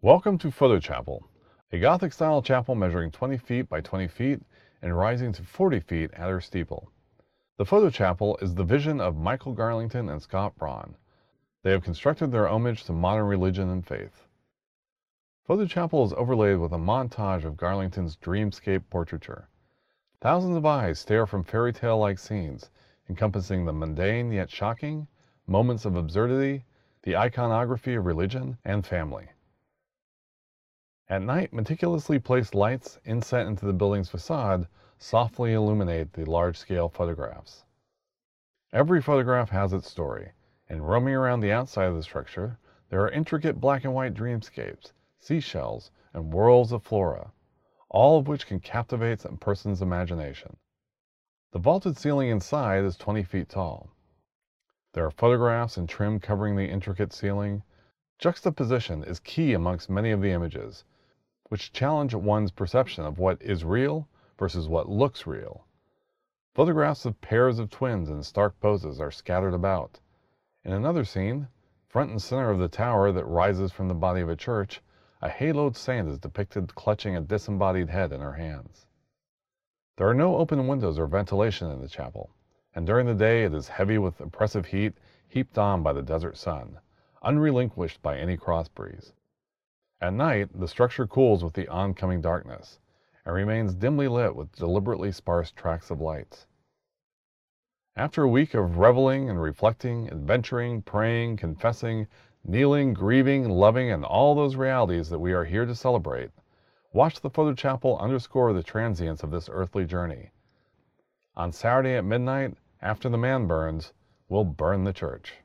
Welcome to Photo Chapel, a Gothic-style chapel measuring 20 feet by 20 feet and rising to 40 feet at her steeple. The Photo Chapel is the vision of Michael Garlington and Scott Braun. They have constructed their homage to modern religion and faith. Photo Chapel is overlaid with a montage of Garlington's dreamscape portraiture. Thousands of eyes stare from fairy tale-like scenes, encompassing the mundane yet shocking, moments of absurdity, the iconography of religion and family. At night, meticulously placed lights inset into the building's facade softly illuminate the large-scale photographs. Every photograph has its story, and roaming around the outside of the structure, there are intricate black and white dreamscapes, seashells, and worlds of flora, all of which can captivate a person's imagination. The vaulted ceiling inside is 20 feet tall. There are photographs and trim covering the intricate ceiling. Juxtaposition is key amongst many of the images, which challenge one's perception of what is real versus what looks real. Photographs of pairs of twins in stark poses are scattered about. In another scene, front and center of the tower that rises from the body of a church, a haloed saint is depicted clutching a disembodied head in her hands. There are no open windows or ventilation in the chapel, and during the day it is heavy with oppressive heat heaped on by the desert sun, unrelinquished by any cross breeze. At night, the structure cools with the oncoming darkness, and remains dimly lit with deliberately sparse tracts of lights. After a week of reveling and reflecting, adventuring, praying, confessing, kneeling, grieving, loving, and all those realities that we are here to celebrate, watch the Photo Chapel underscore the transience of this earthly journey. On Saturday at midnight, after the man burns, we'll burn the church.